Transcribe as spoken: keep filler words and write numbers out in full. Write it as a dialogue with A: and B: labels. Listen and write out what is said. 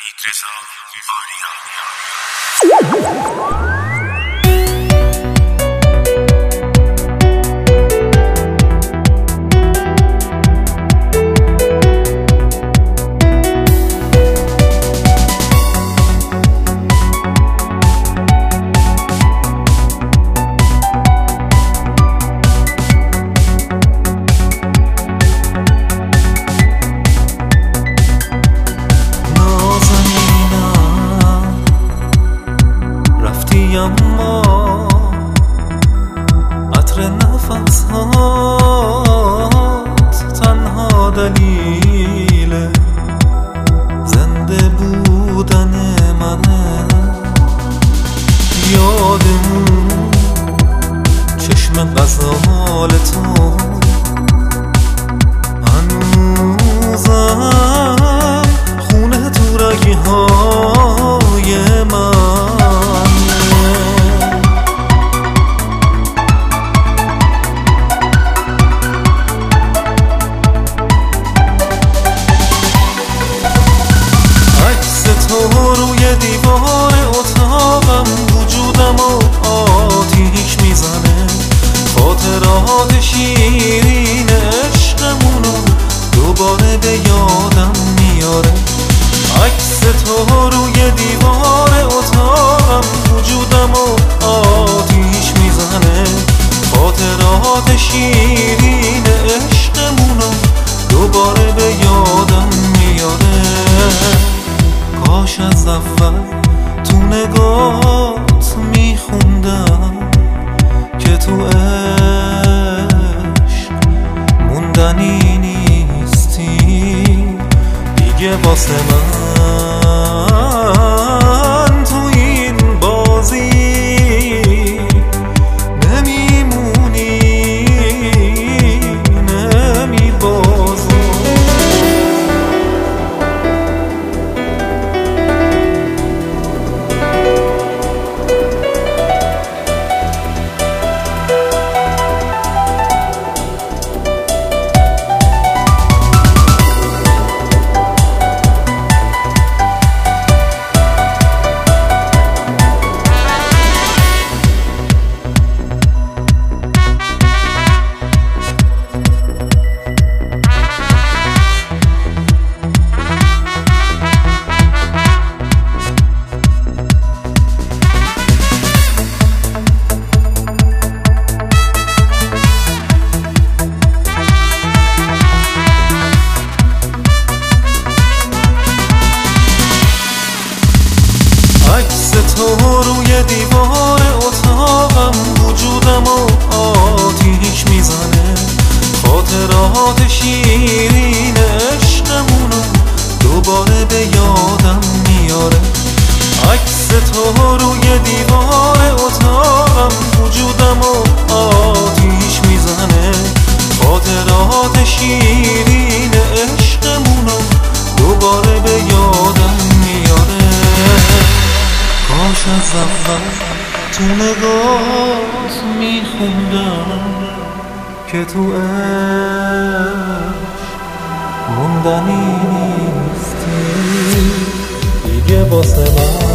A: اما عطر نفس هات تنها دلیل زنده بودن منه. یادمون چشم غزال تو هنوزم خونه تو رگی های من. روی دیوار اتاقم وجودم و آتیش میزنه. خاطرات شیرین عشقمونو دوباره به یادم میاره. عکس تو روی دیوار اتاقم وجودم و آتیش میزنه. خاطرات شیرین عشقمونو دوباره به یادم میاره. کاش از اول تو نگات میخوندم که تو عشق موندنی نیستی دیگه. واسه من تو این بازی نمیمونی نمیبازی. تو روی دیوار اتاقم وجودم و آتیش میزنه. خاطرات شیرین عشقمونو دوباره به یادم میاره. عکس تو روی دیوار اتاقم وجودم و آتیش میزنه. خاطرات شیرین عشقمونو دوباره به یادم میاره. کاش از اول تو نگات میخوندم که تو عشق موندنی نیستی دیگه. واسه من